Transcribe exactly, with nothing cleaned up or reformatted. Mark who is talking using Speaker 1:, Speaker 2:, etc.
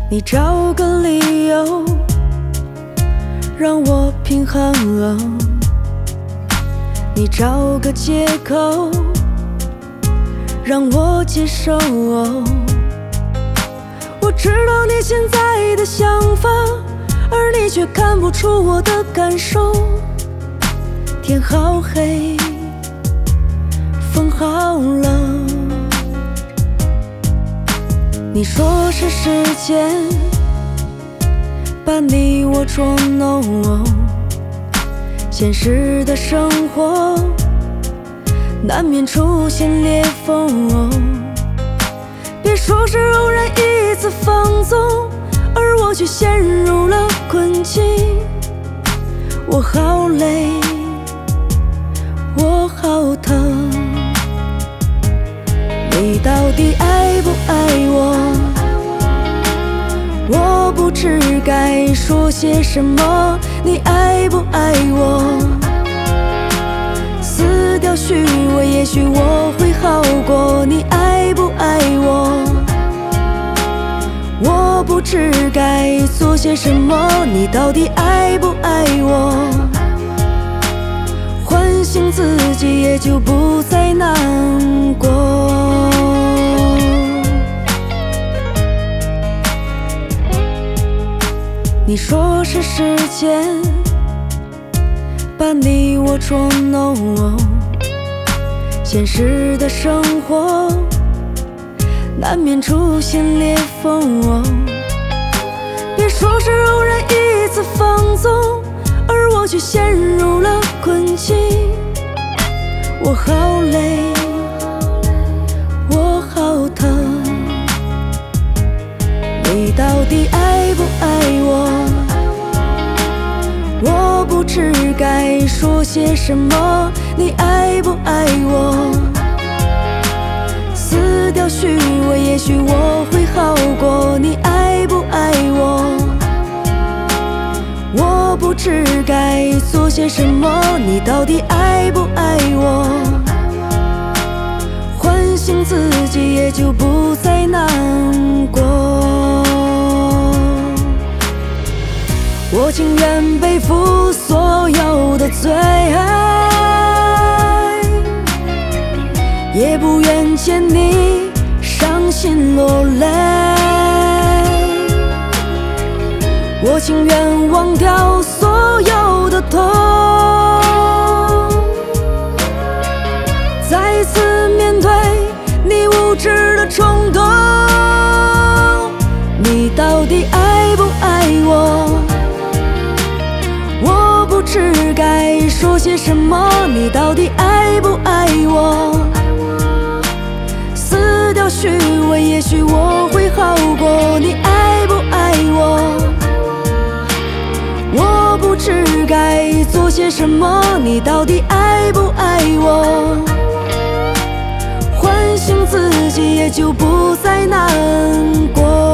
Speaker 1: 你找个理由让我平衡，你找个借口让我接受。我知道你现在的想法，而你却看不出我的感受。天好黑，风好冷，你说是时间把你我捉弄，现实的生活难免出现裂缝。别说是偶然一次放纵，而我却陷入了困境。我好累，我好疼，你到底爱不爱我？我不知该说些什么。你爱不爱我？撕掉虚伪，也许我会好过。你爱不爱我？我不知该做些什么。你到底爱不爱我？唤醒自己，也就不再难过。你说是时间把你我捉弄，现实的生活难免出现裂缝。别说是偶然一次放纵，而我却陷入了困境。我好累，我好疼，你到底爱不爱我？我不知该说些什么。你爱不爱我？撕掉虚伪，也许我会好过。你爱不爱我？我不知该做些什么。你到底爱不爱我？唤醒自己，也就不再难过。我情愿背负所有的罪，也不愿见你伤心落泪。我情愿忘掉所有的痛，再次面对你无知的冲动。你到底爱不爱我？我不知该说些什么。你到底爱不爱我？撕掉虚伪，也许我会好过。你爱不爱我？我不知该做些什么。你到底爱不爱我？唤醒自己，也就不再难过。